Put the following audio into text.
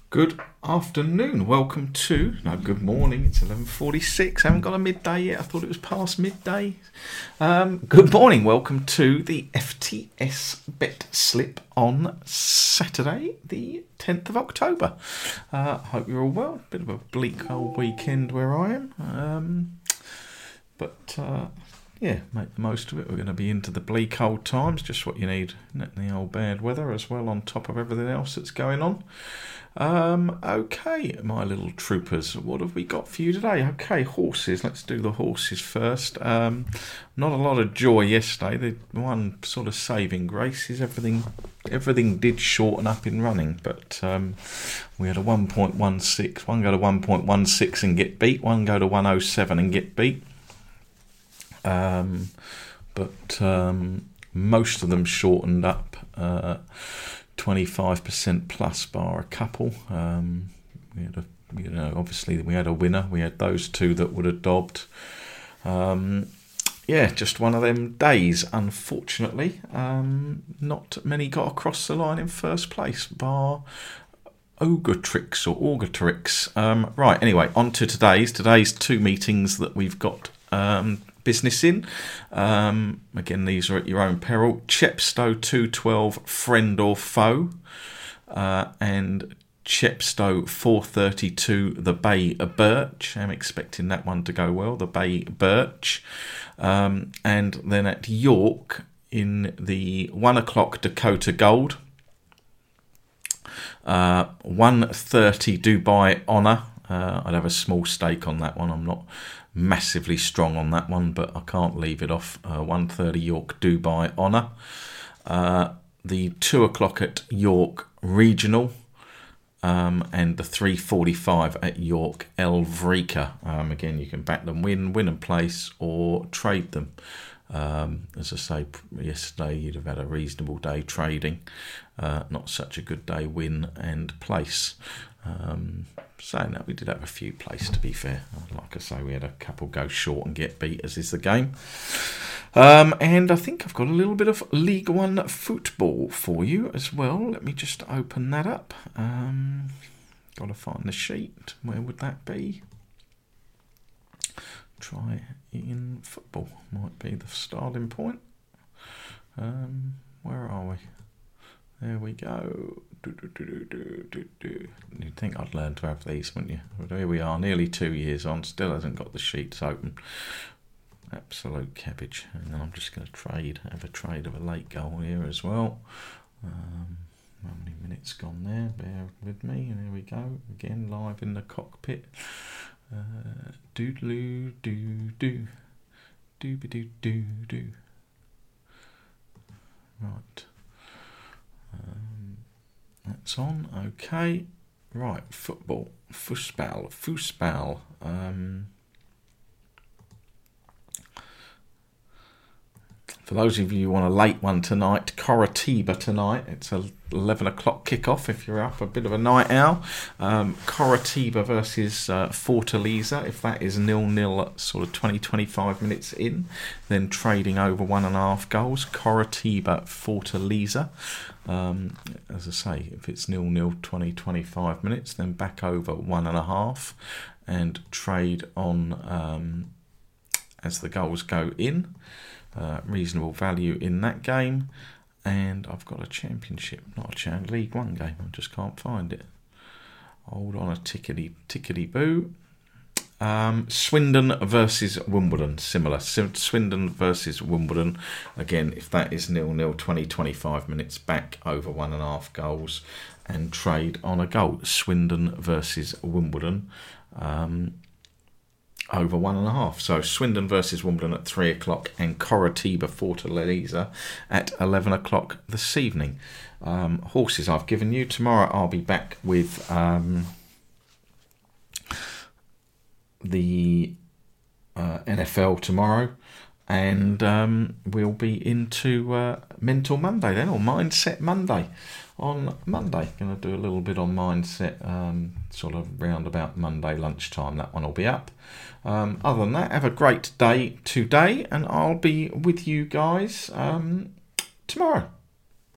Good afternoon. Welcome to... No, good morning. It's 11:46. Haven't got a midday yet. I thought it was past midday. Good morning. Welcome to the FTS Bet Slip on Saturday, the 10th of October. Hope you're all well. Bit of a bleak old weekend where I am. Yeah, make the most of it. We're going to be into the bleak old times, just what you need. The old bad weather as well, on top of everything else that's going on. Okay, my little troopers, what have we got for you today? Okay, horses. Let's do the horses first. Not a lot of joy yesterday. The one sort of saving grace is everything did shorten up in running, but we had a 1.16, one go to 1.16 and get beat, one go to 107 and get beat. But most of them shortened up 25% plus bar a couple. Obviously we had a winner. We had those two that would have dobbed. Just one of them days, unfortunately. Not many got across the line in first place, bar Augatrix. Right, anyway, on to today's two meetings that we've got business in. Again, these are at your own peril. Chepstow 212, friend or foe, and Chepstow 432, the Bay Birch. I'm expecting that one to go well, the Bay Birch. And then at York in the 1 o'clock Dakota Gold, 130 Dubai Honour. I'd have a small stake on that one. I'm not massively strong on that one, but I can't leave it off. 130 York Dubai Honour. The 2 o'clock at York Regional, and the 3:45 at York Elvrika. Again, you can back them win and place, or trade them. As I say, yesterday you'd have had a reasonable day trading. Not such a good day win and place. Saying that, we did have a few plays, to be fair. Like I say, we had a couple go short and get beat, as is the game. And I think I've got a little bit of League One football for you as well. Let me just open that up. Got to find the sheet. Where would that be? Try in football. Might be the starting point. Where are we? There we go. You'd think I'd learn to have these, wouldn't you? But here we are, nearly 2 years on, still hasn't got the sheets open. Absolute cabbage. And then I'm just going to have a trade of a late goal here as well. How many minutes gone there? Bear with me. And here we go. Again, live in the cockpit. Doodaloo doo doo. Doobie doo doo. Right. That's on. Okay. Right. Football. Fußball. For those of you who want a late one tonight, Coritiba tonight. It's a 11 o'clock kickoff if you're up, a bit of a night owl. Coritiba versus Fortaleza. If that is 0-0 at sort of 20-25 minutes in, then trading over 1.5 goals. Coritiba, Fortaleza. As I say, if it's 0-0 20-25 minutes, then back over 1.5 and trade on as the goals go in. Reasonable value in that game. And I've got a championship, not a League One game. I just can't find it. Hold on a tickety boo. Swindon versus Wimbledon. Similar. Swindon versus Wimbledon. Again, if that is 0-0, 20-25 minutes, back over 1.5 goals and trade on a goal. Swindon versus Wimbledon. Over 1.5. So Swindon versus Wimbledon at 3 o'clock and Coritiba Fortaleza at 11 o'clock this evening. Horses I've given you. Tomorrow I'll be back with the NFL tomorrow, and we'll be into Mental Monday then, or Mindset Monday on Monday. Going to do a little bit on mindset sort of round about Monday lunchtime. That one will be up. Other than that, have a great day today, and I'll be with you guys tomorrow.